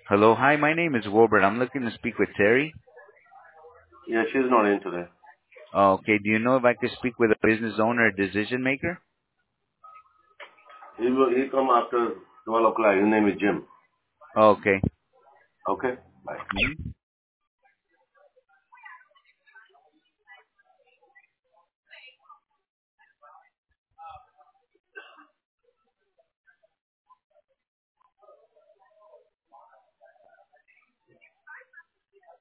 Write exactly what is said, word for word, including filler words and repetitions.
Hello. Hi, my name is Wilbert. I'm looking to speak with Terry. Yeah, she's not in today. Okay. Do you know if I could speak with a business owner or decision maker? He will, he come after twelve o'clock. His name is Jim. Okay. Okay? Bye. Mhm.